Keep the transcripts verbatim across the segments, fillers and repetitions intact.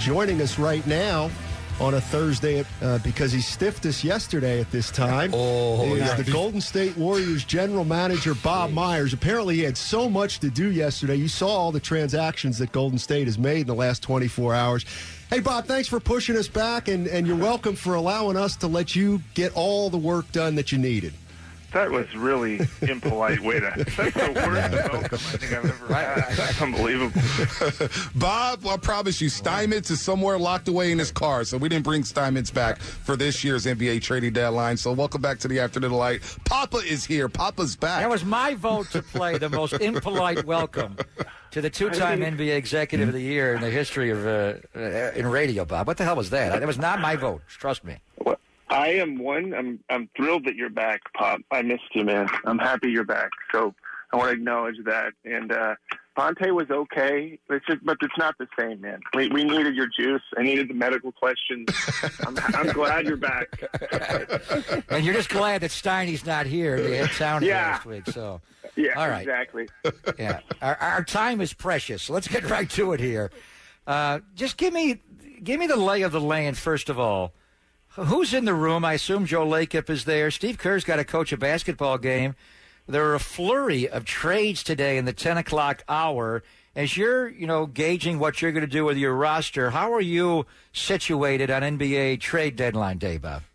joining us right now on a Thursday uh, because he stiffed us yesterday at this time. Oh, is yeah. the Golden State Warriors general manager, Bob Jeez. Myers. Apparently, he had so much to do yesterday. You saw all the transactions that Golden State has made in the last twenty-four hours. Hey, Bob, thanks for pushing us back, and, and you're welcome for allowing us to let you get all the work done that you needed. That was really impolite way to. That's the worst welcome I think I've ever had. That's unbelievable. Bob, I promise you, Steinmetz is somewhere locked away in his car, so we didn't bring Steinmetz back for this year's N B A trading deadline. So welcome back to the Afternoon Delight. Papa is here. Papa's back. That was my vote to play the most impolite welcome to the two-time N B A Executive of the Year in the history of uh, uh, in radio, Bob. What the hell was that? That was not my vote. Trust me. Well, I am one. I'm I'm thrilled that you're back, Pop. I missed you, man. I'm happy you're back. So I want to acknowledge that. And uh, Ponte was okay, it's just, but it's not the same, man. We we needed your juice. I needed the medical questions. I'm, I'm glad you're back. And you're just glad that Steiny's not here. They had sound Yeah. last week, so Yeah, all right. exactly. Yeah, our, our time is precious. Let's get right to it here. Uh, just give me give me the lay of the land first of all. Who's in the room? I assume Joe Lacob is there. Steve Kerr's got to coach a basketball game. There are a flurry of trades today in the ten o'clock hour. As you're, you know, gauging what you're going to do with your roster, how are you situated on N B A trade deadline day, Bob?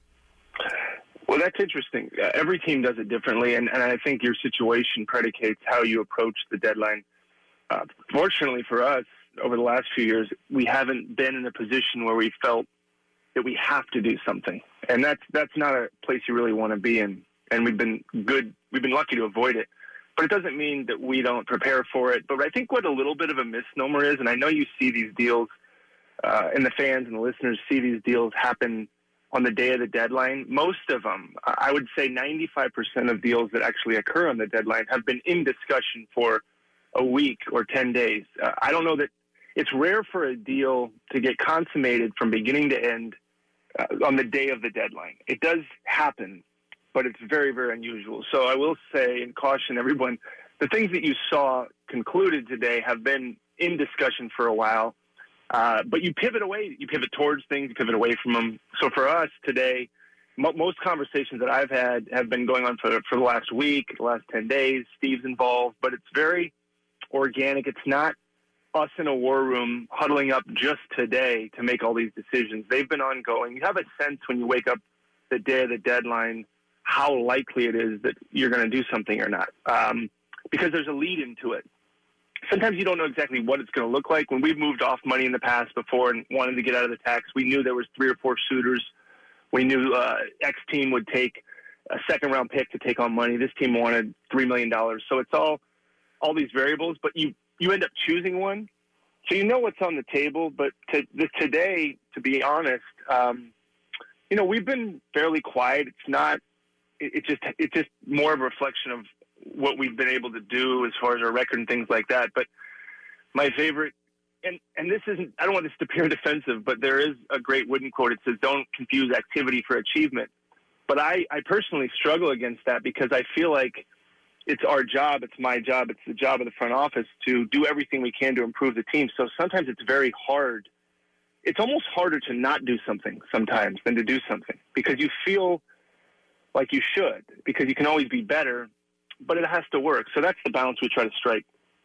Well, that's interesting. Uh, every team does it differently, and, and I think your situation predicates how you approach the deadline. Uh, fortunately for us, over the last few years, we haven't been in a position where we felt that we have to do something, and that's that's not a place you really want to be in. And we've been good, we've been lucky to avoid it. But it doesn't mean that we don't prepare for it. But I think what a little bit of a misnomer is, and I know you see these deals, uh, and the fans and the listeners see these deals happen on the day of the deadline. Most of them, I would say ninety-five percent of deals that actually occur on the deadline have been in discussion for a week or ten days. Uh, I don't know that it's rare for a deal to get consummated from beginning to end uh, on the day of the deadline. It does happen, but it's very, very unusual. So I will say and caution everyone, the things that you saw concluded today have been in discussion for a while, uh, but you pivot away, you pivot towards things, you pivot away from them. So for us today, mo- most conversations that I've had have been going on for, for the last week, the last ten days. Steve's involved, but it's very organic. It's not us in a war room huddling up just today to make all these decisions. They've been ongoing. You have a sense when you wake up the day of the deadline how likely it is that you're going to do something or not, um, because there's a lead into it. Sometimes you don't know exactly what it's going to look like. When we've moved off money in the past before and wanted to get out of the tax, we knew there was three or four suitors. We knew uh, X team would take a second-round pick to take on money. This team wanted three million dollars. So it's all all these variables, but you, you end up choosing one. So you know what's on the table. But to, the, today, to be honest, um, you know, we've been fairly quiet. It's not it, it just it's just more of a reflection of what we've been able to do as far as our record and things like that. But my favorite, and, and this isn't, I don't want this to appear defensive, but there is a great Wooden quote. It says, "Don't confuse activity for achievement." But I, I personally struggle against that because I feel like it's our job, it's my job, it's the job of the front office to do everything we can to improve the team. So sometimes it's very hard. It's almost harder to not do something sometimes than to do something because you feel like you should, because you can always be better, but it has to work. So that's the balance we try to strike.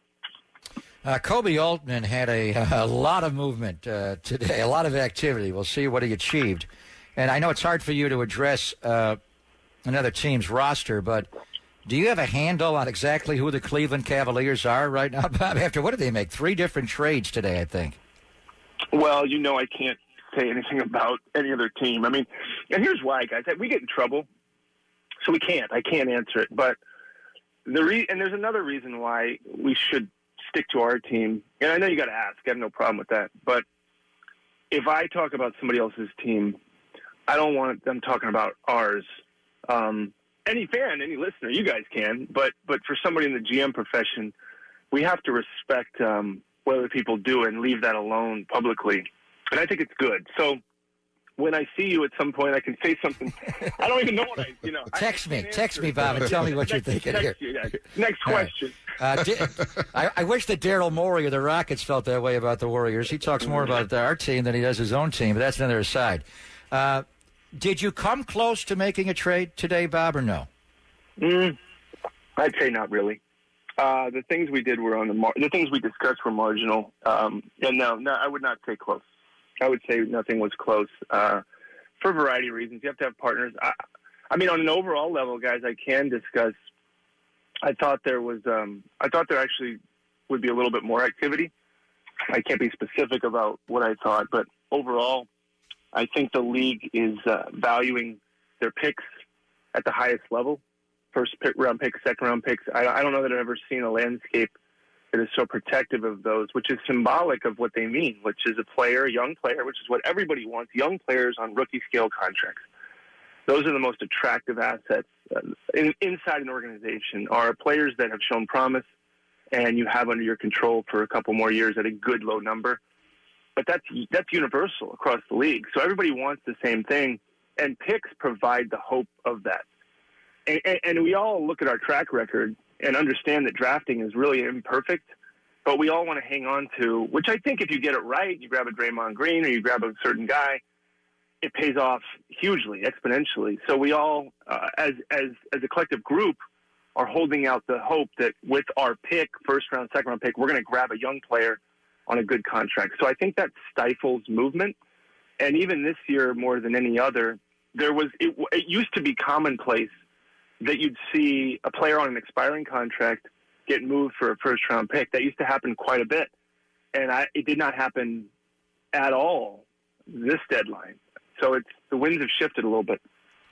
Uh, Kobe Altman had a, a lot of movement uh, today, a lot of activity. We'll see what he achieved. And I know it's hard for you to address uh, another team's roster, but do you have a handle on exactly who the Cleveland Cavaliers are right now, Bob? After what did they make? Three different trades today, I think. Well, you know I can't say anything about any other team. I mean, and here's why, guys. We get in trouble, so we can't. I can't answer it. But the re- and there's another reason why we should stick to our team. And I know you got to ask. I have no problem with that. But if I talk about somebody else's team, I don't want them talking about ours. Um, any fan, any listener, you guys can. But but for somebody in the G M profession, we have to respect um, what other people do and leave that alone publicly. And I think it's good. So when I see you at some point, I can say something. I don't even know what I, you know. Text I, me. I Text answer. me, Bob, and tell me what you're thinking Text here. You, yeah. Next question. Right. Uh, di- I, I wish that Daryl Morey of the Rockets felt that way about the Warriors. He talks more about our team than he does his own team, but that's another aside. Uh, did you come close to making a trade today, Bob, or no? Mm, I'd say not really. Uh, the things we did were on the mar- the things we discussed were marginal. Um, and no, no, I would not say close. I would say nothing was close uh, for a variety of reasons. You have to have partners. I, I mean, on an overall level, guys, I can discuss. I thought there was. Um, I thought there actually would be a little bit more activity. I can't be specific about what I thought, but overall, I think the league is uh, valuing their picks at the highest level. First pick, round picks, second round picks. I, I don't know that I've ever seen a landscape that is so protective of those, which is symbolic of what they mean, which is a player, a young player, which is what everybody wants, young players on rookie scale contracts. Those are the most attractive assets uh, in, inside an organization, are players that have shown promise and you have under your control for a couple more years at a good low number. But that's that's universal across the league. So everybody wants the same thing, and picks provide the hope of that. And, and, and we all look at our track record and understand that drafting is really imperfect, but we all want to hang on to, which I think if you get it right, you grab a Draymond Green or you grab a certain guy, it pays off hugely, exponentially. So we all, uh, as as as a collective group, are holding out the hope that with our pick, first round, second round pick, we're going to grab a young player on a good contract. So I think that stifles movement. And even this year, more than any other, there was it, it used to be commonplace that you'd see a player on an expiring contract get moved for a first-round pick. That used to happen quite a bit. And I, it did not happen at all this deadline. So it's the winds have shifted a little bit.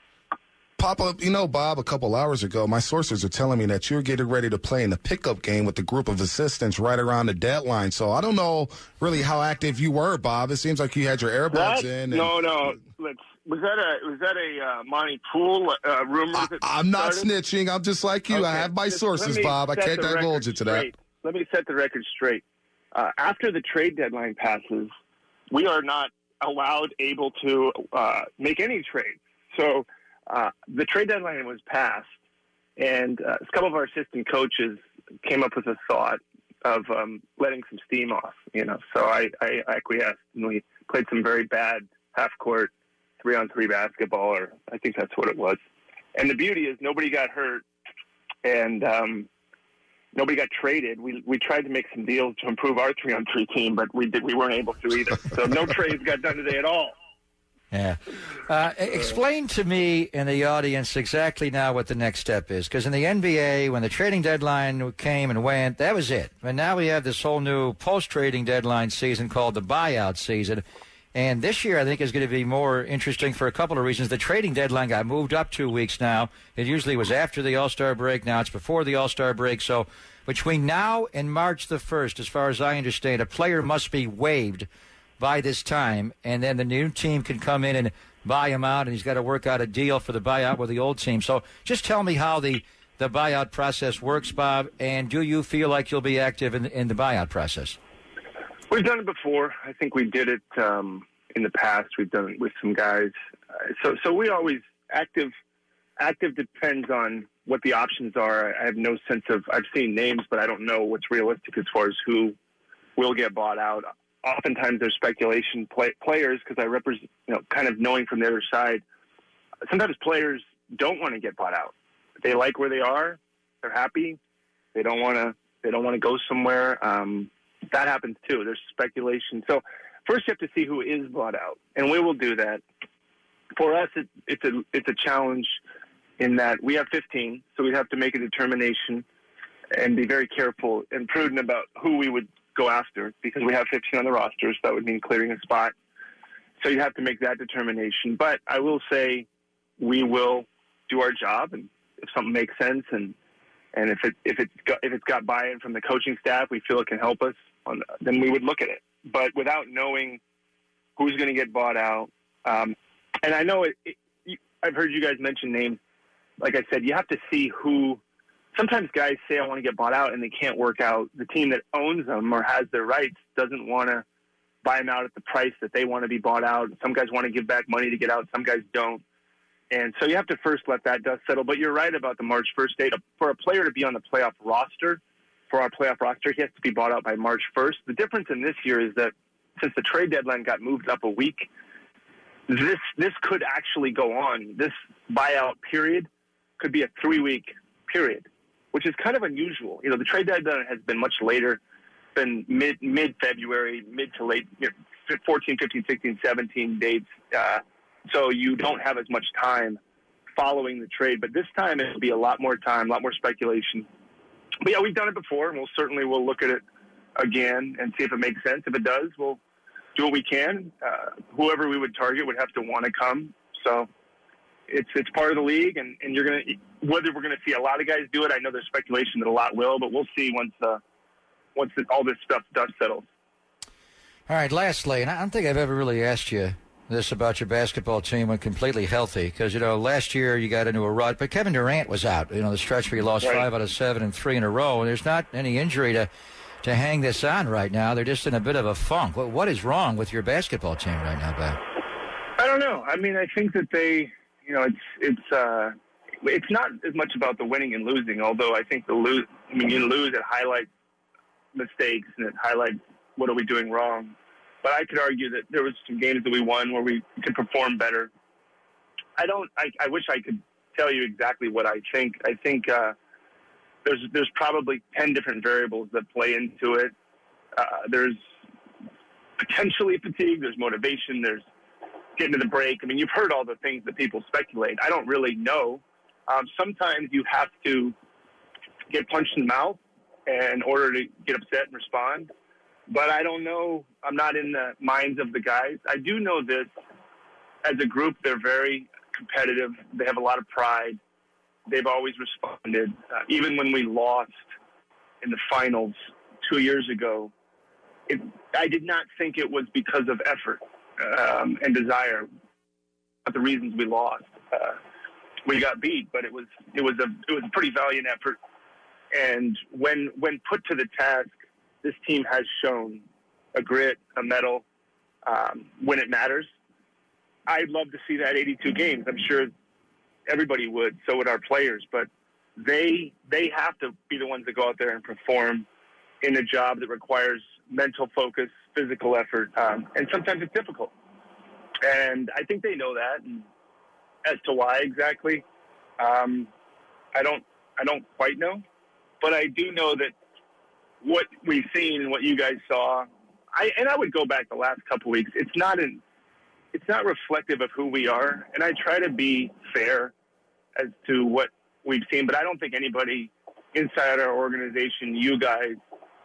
Papa, you know, Bob, a couple hours ago, my sources are telling me that you're getting ready to play in the pickup game with a group of assistants right around the deadline. So I don't know really how active you were, Bob. It seems like you had your earbuds that, in. And, no, no. Let's, was that a was that a uh, Monty Poole uh, rumor? I, that I'm not started? snitching. I'm just like you. Okay. I have my Just sources, Bob. I can't divulge it to straight. that. Let me set the record straight. Uh, after the trade deadline passes, we are not allowed, able to uh, make any trades. So uh, the trade deadline was passed, and uh, a couple of our assistant coaches came up with a thought of um, letting some steam off. You know, so I, I acquiesced, and we played some very bad half-court three-on-three basketball, or I think that's what it was. And the beauty is nobody got hurt, and um, nobody got traded. We we tried to make some deals to improve our three-on-three team, but we did we weren't able to either. So no trades got done today at all. Yeah. Uh, explain to me and the audience exactly now what the next step is. Because in the N B A, when the trading deadline came and went, that was it. And now we have this whole new post-trading deadline season called the buyout season. And this year, I think, is going to be more interesting for a couple of reasons. The trading deadline got moved up two weeks now. It usually was after the All-Star break. Now it's before the All-Star break. So between now and March the first, as far as I understand, a player must be waived by this time, and then the new team can come in and buy him out, and he's got to work out a deal for the buyout with the old team. So just tell me how the, the buyout process works, Bob, and do you feel like you'll be active in, in the buyout process? We've done it before. I think we did it um, in the past. We've done it with some guys. Uh, so so we always active. Active depends on what the options are. I have no sense of. I've seen names, but I don't know what's realistic as far as who will get bought out. Oftentimes there's speculation play, players because I represent, you know, kind of knowing from the other side. Sometimes players don't want to get bought out. They like where they are. They're happy. They don't want to. They don't want to go somewhere. Um, that happens too. There's speculation. So first you have to see who is bought out, and we will do that. For us, it, it's a it's a challenge in that we have fifteen, so we'd have to make a determination and be very careful and prudent about who we would go after, because we have fifteen on the roster, so that would mean clearing a spot. So you have to make that determination. But I will say we will do our job, and if something makes sense, and and if it if it's got, if it's got buy-in from the coaching staff, we feel it can help us, on, then we would look at it. But without knowing who's going to get bought out, um, and I know it, it, I've heard you guys mention names. Like I said, you have to see who. Sometimes guys say, I want to get bought out, and they can't work out. The team that owns them or has their rights doesn't want to buy them out at the price that they want to be bought out. Some guys want to give back money to get out. Some guys don't. And so you have to first let that dust settle. But you're right about the March first date. For a player to be on the playoff roster, for our playoff roster, he has to be bought out by March first. The difference in this year is that since the trade deadline got moved up a week, this this could actually go on. This buyout period could be a three-week period, which is kind of unusual. You know, the trade deadline has been much later, been mid, mid-February, mid to late, you know, fourteen, fifteen, sixteen, seventeen dates. Uh, so you don't have as much time following the trade. But this time it'll be a lot more time, a lot more speculation. But, yeah, we've done it before, and we'll certainly we'll look at it again and see if it makes sense. If it does, we'll do what we can. Uh, whoever we would target would have to want to come. So it's it's part of the league, and, and you're going to – whether we're going to see a lot of guys do it, I know there's speculation that a lot will, but we'll see once uh, once the, all this stuff dust settles. All right, lastly, and I don't think I've ever really asked you this about your basketball team when completely healthy, because, you know, last year you got into a rut, but Kevin Durant was out, you know, the stretch where you lost right. five out of seven and three in a row, and there's not any injury to, to hang this on right now. They're just in a bit of a funk. What, what is wrong with your basketball team right now, Bob? I don't know. I mean, I think that they, you know, it's, it's, uh, it's not as much about the winning and losing, although I think the lose, I mean, you lose, it highlights mistakes and it highlights what are we doing wrong. But I could argue that there was some games that we won where we could perform better. I don't. I, I wish I could tell you exactly what I think. I think uh, there's there's probably ten different variables that play into it. Uh, there's potentially fatigue. There's motivation. There's getting to the break. I mean, you've heard all the things that people speculate. I don't really know. Um, sometimes you have to get punched in the mouth in order to get upset and respond. But I don't know. I'm not in the minds of the guys. I do know this. As a group, they're very competitive. They have a lot of pride. They've always responded. Uh, even when we lost in the finals two years ago, it, I did not think it was because of effort um, and desire. Not the reasons we lost. Uh, we got beat, but it was it was a it was a pretty valiant effort. And when when put to the task, this team has shown a grit, a mettle, um, when it matters. I'd love to see that eighty-two games. I'm sure everybody would. So would our players. But they they have to be the ones that go out there and perform in a job that requires mental focus, physical effort, um, and sometimes it's difficult. And I think they know that. And as to why exactly, um, I don't I don't quite know. But I do know that what we've seen and what you guys saw, I and I would go back the last couple of weeks. It's not an, it's not reflective of who we are, and I try to be fair as to what we've seen. But I don't think anybody inside our organization, you guys,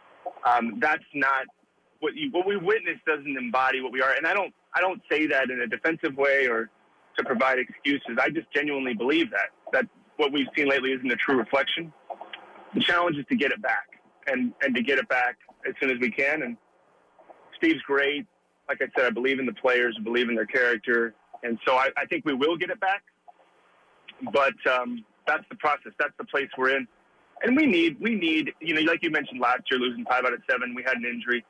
um, that's not what you what we witnessed doesn't embody what we are. And I don't I don't say that in a defensive way or to provide excuses. I just genuinely believe that that what we've seen lately isn't a true reflection. The challenge is to get it back. And, and to get it back as soon as we can. And Steve's great. Like I said, I believe in the players, I believe in their character. And so I, I think we will get it back. But um, that's the process. That's the place we're in. And we need, we need, you know, like you mentioned last year, losing five out of seven, we had an injury.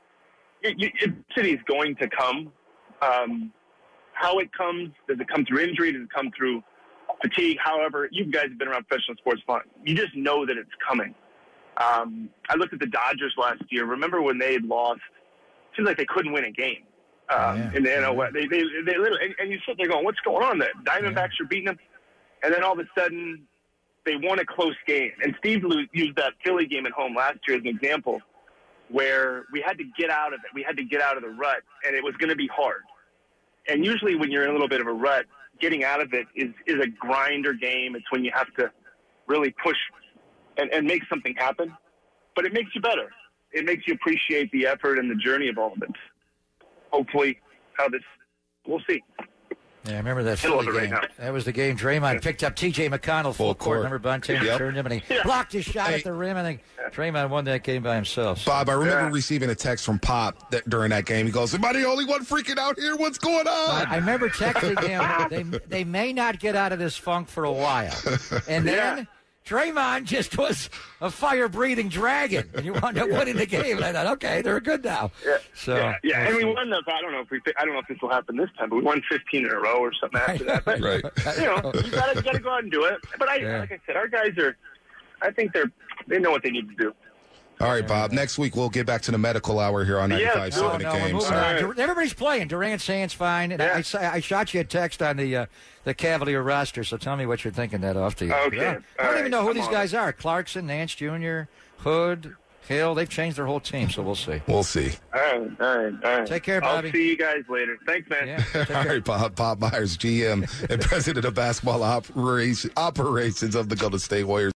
City's going to come. Um, how it comes, does it come through injury? Does it come through fatigue? However, you guys have been around professional sports long. You just know that it's coming. Um, I looked at the Dodgers last year. Remember when they had lost? It seems like they couldn't win a game um, yeah. in the N L West. They, they, they literally, and, and you sit there going, "What's going on?" The Diamondbacks yeah. are beating them, and then all of a sudden, they won a close game. And Steve used that Philly game at home last year as an example, where we had to get out of it. We had to get out of the rut, and it was going to be hard. And usually, when you're in a little bit of a rut, getting out of it is is a grinder game. It's when you have to really push. And, and make something happen, but it makes you better. It makes you appreciate the effort and the journey of all of it. Hopefully, how this, we'll see. Yeah, I remember that Philly game. Right that was the game Draymond yeah. picked up T J McConnell full, full court. court. Remember Bontemps yep. turned him and he yeah. blocked his shot hey. at the rim, and then Draymond won that game by himself. So. Bob, I remember yeah. receiving a text from Pop that, during that game. He goes, "Am I the only one freaking out here? What's going on?" I, I remember texting him, they, they may not get out of this funk for a while. And then... Yeah. Draymond just was a fire-breathing dragon, and you wound up winning the game. And I thought, okay, they're good now. Yeah, so, yeah, yeah. And we won the. I don't know if we. I don't know if this will happen this time, but we won fifteen in a row or something after that. But, right. You know, you gotta, you gotta go out and do it. But I, Yeah. like I said, our guys are. I think they're. They know what they need to do. All right, Bob. Next week we'll get back to the medical hour here on Yeah, ninety-five seven no, The no, we're Game. moving So- on. right. Dur- Everybody's playing. Durant's hand's fine. And Yeah. I, sa- I shot you a text on the uh, the Cavalier roster, so tell me what you're thinking that off to you. Okay. Yeah. I All don't even right. know who I'm these on guys are. Clarkson, Nance Junior, Hood, Hill. They've changed their whole team, so we'll see. We'll see. All right, all right, all right. Take care, Bobby. I'll see you guys later. Thanks, man. Yeah. Take All care. right, Bob. Bob Myers, G M and President of Basketball Operation- Operations of the Golden State Warriors.